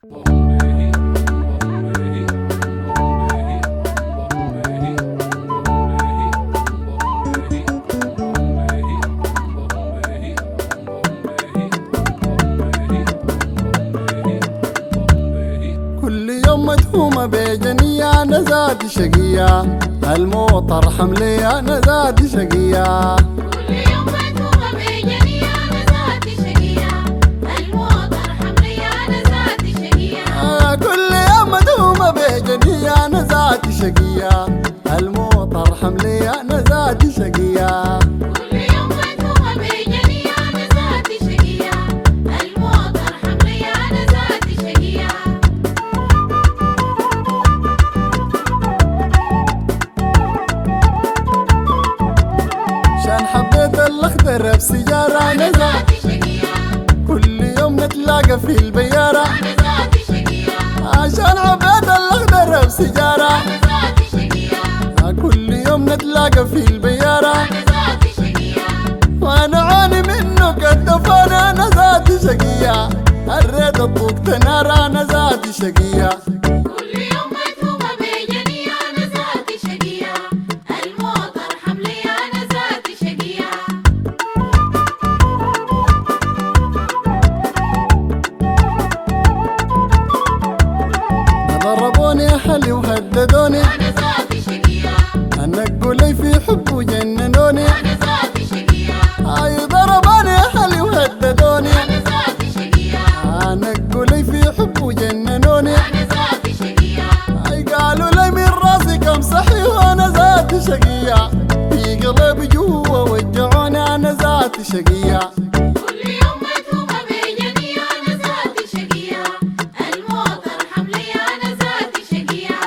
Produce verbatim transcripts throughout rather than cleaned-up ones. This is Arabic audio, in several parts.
كل يوم مدهومة بجنية أنا ذاتي شقية، الموطر حملي أنا ذاتي شقية. كل يوم مدهومة بجنية أنا ذاتي شقية، الموطر حملي أنا ذاتي شقية. آه كل يوم مدهومة بجنية أنا ذاتي شقية، الموطر حملي أنا ذاتي شقية. كل يوم مدهومة بجنية أنا ذاتي شقية، الموطر حملي أنا ذاتي شقية. عشان حبيت الأخضر بسيارة أنا ذاتي شقية، كل يوم نتلاقى في البيارة أنا ذاتي شقية. عشان حبيت الأخضر بسيارة أنا ذاتي شقية، كل يوم نتلاقى في البيارة أنا ذاتي شقية. وانا عاني منه كالدفان انا ذاتي شقية، الريت الطوق تنار انا ذاتي شقية. كل يوم مدهومة بجنية أنا ذاتي شقية، الموطر حملي أنا ذاتي شقية. ضربوني اهلي وهددوني أنا ذاتي شقية، نقوا لي في حب وجننوني. أنا ذاتي شقية، اي ضربوني اهلي وهددوني أنا ذاتي شقية. نقوا لي في حب وجننوني. أنا ذاتي شقية، اي قالوا لي من راسي كم صحي وانا ذاتي شقية، في قلبي جوا وجعوني انا ذاتي شقية. كل يوم مدهومة بجنية أنا ذاتي شقية، الموطر حملي أنا ذاتي شقية.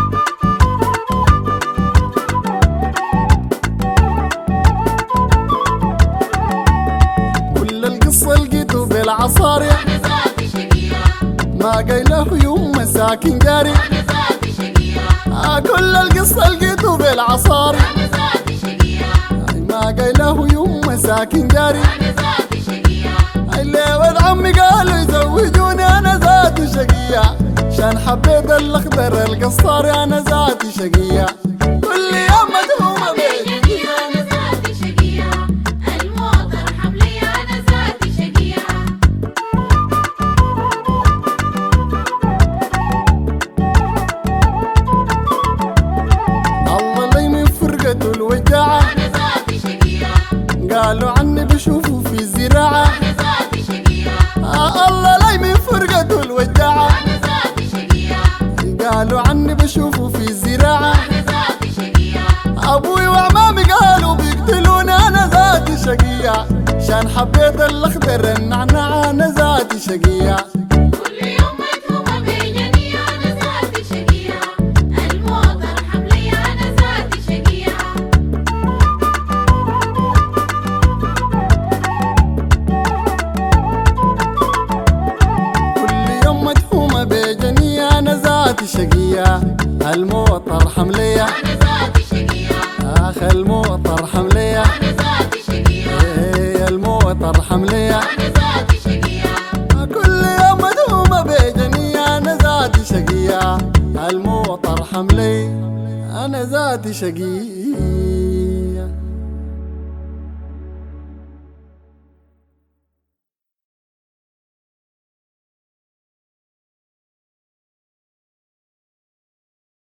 كل القصة لقيته بالعصاري أنا ذاتي شقية، ما قايله يوم مساكن جاري. أنا ذاتي شقية، آه كل القصة لقيته بالعصاري أنا ذاتي شقية. ما قايله يوم مساكن جاري. أنا ذاتي شقية، اللي ولد عمي قالوا يزوجوني انا ذاتي شقية، عشان حبيت الاخضر القصاري انا ذاتي شقية. كل يوم مدهومة بجنية أنا ذاتي شقية، الموطر حملي أنا ذاتي شقية. الله لي من فرقته الوجاعة، أنا ذاتي شقية، قالوا عني بشوفوا في الزراعة. أنا ذاتي شقية، آه الله لي من فرقته الوجاعة، أنا ذاتي شقية. قالوا عني بشوفوا في الزراعة. أنا ذاتي شقية، ابوي وعمامي قالوا بيقتلوني انا ذاتي شقية، عشان حبيت الاخضر النعناع انا ذاتي شقية. كل يوم مدهومة بجنية أنا ذاتي شقية، الموطر حملي أنا ذاتي شقية. كل يوم مدهومة بجنية انا ذاتي شقية، الموطر حملية أنا ذاتي شقية، اخ الموطر حملية. أنا ذاتي شقية، ايه الموطر حملية. أنا ذاتي شقية. كل يوم مدهومة بجنية انا ذاتي شقية، الموطر حملي انا ذاتي شقية.